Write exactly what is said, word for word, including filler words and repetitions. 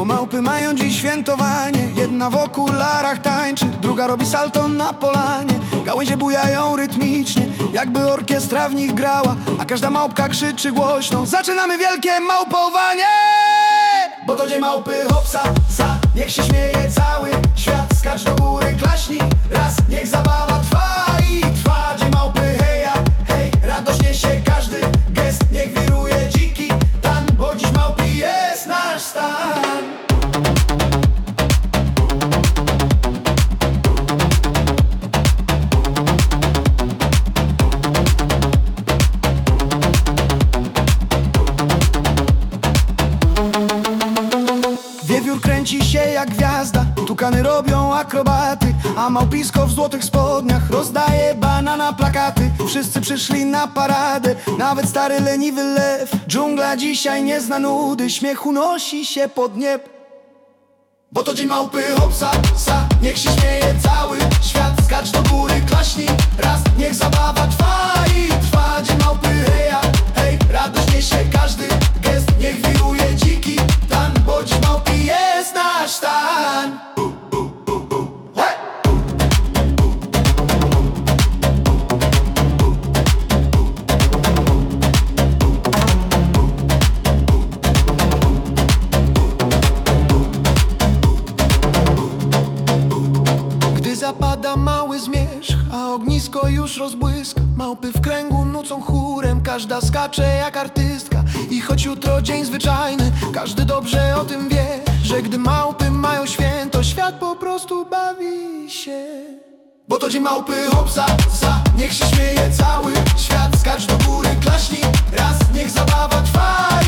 małpy mają dziś świętowanie. Jedna w okularach tańczy, druga robi salto na polanie. Gałęzie bujają rytmicznie, jakby orkiestra w nich grała, a każda małpka krzyczy głośno: zaczynamy wielkie małpowanie! Bo to dzień małpy, hopsa, sa, niech się śmieje cały świat. Skacz do góry, klaśnij raz, niech zabawa trwa i trwa. Dzień małpy, heja, hej, radośnie się każdy gest, niech wiruje dziki tan, bo dziś małpi jest nasz stan. Wiewiór kręci się jak gwiazda, tukany robią akrobaty, a małpisko w złotych spodniach rozdaje banana plakaty. Wszyscy przyszli na paradę, nawet stary leniwy lew. Dżungla dzisiaj nie zna nudy, śmiech unosi się pod nieb. Bo to dzień małpy, hopsa, sa, niech się śmieje cały świat. Skacz do góry, klaśnij raz, niech zabawa trwa i trwa. Dzień małpy, heja, hej, radośnie się każdy gest, niech wiruje dziki tan, bo dziś małpi jest nasz stan. Zapada mały zmierzch, a ognisko już rozbłyska. Małpy w kręgu nucą chórem, każda skacze jak artystka. I choć jutro dzień zwyczajny, każdy dobrze o tym wie, że gdy małpy mają święto, świat po prostu bawi się. Bo to dzień małpy, hopsa, sa, niech się śmieje cały świat. Skacz do góry, klaśnij raz, niech zabawa trwa.